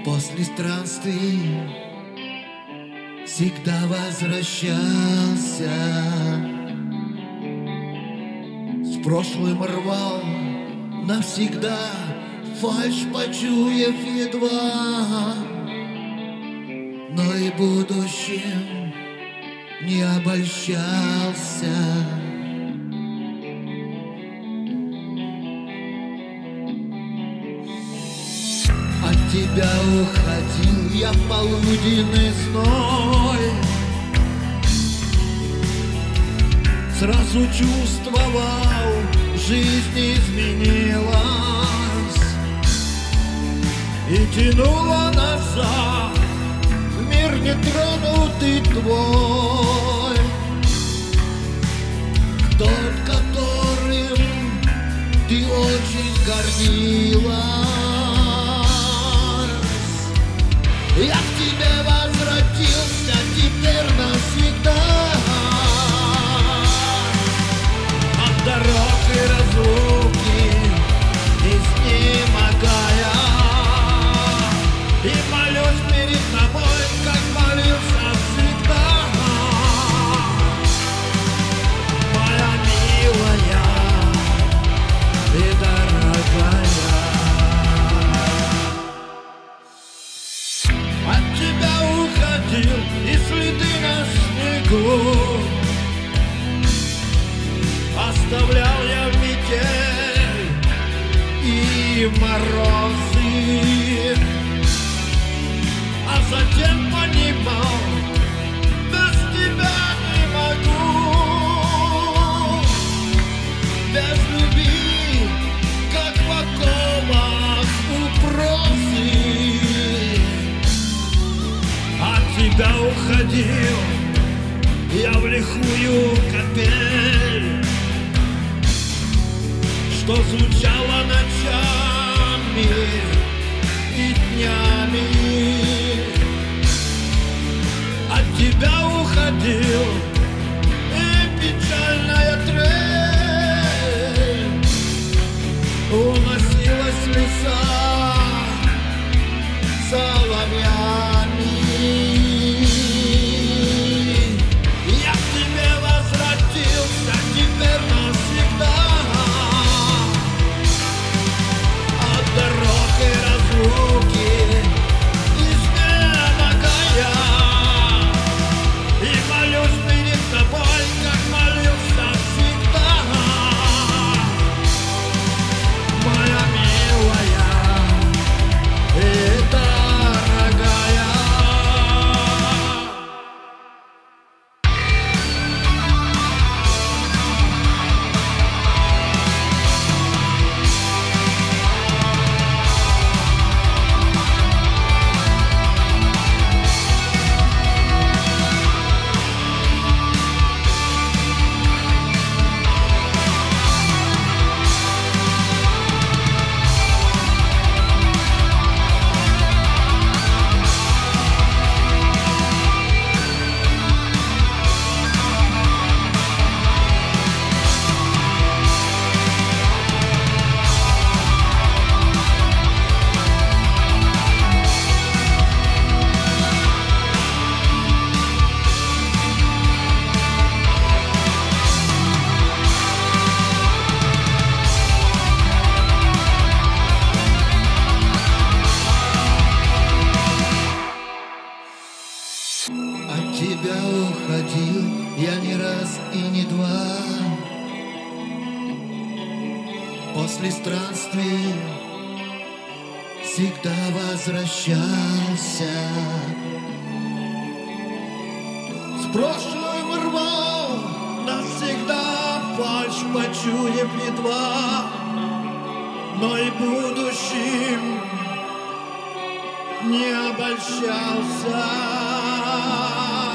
После странствий всегда возвращался, с прошлым рвал навсегда, фальшь почуяв едва, но и будущим не обольщался. От тебя уходил я в полуденный зной, сразу чувствовал, жизнь изменилась и тянула назад в мир нетронутый твой, тот, которым ты очень гордилась. Я к тебе возвратился теперь навсегда. От дорог и разлуки изнемогая, и молюсь перед тобой, как молился всегда. Моя милая и дорогая, от тебя уходил и следы на снегу оставлял я в метель и морозы, а затем понимал, без тебя не могу, без любви, как в оковах у прозы. От тебя уходил я в лихую капель, что звучало ночами и днями. От тебя уходил и печальная трель уносилась в леса соловьями. Я к тебе возвратился теперь навсегда. От дорог и разлуки изнемогая, и молюсь перед тобой, как молился всегда. Моя милая и дорогая. От тебя уходил я не раз и не два. После странствий всегда возвращался, с прошлым рвал навсегда, фальшь почуяв едва, но и будущим не обольщался.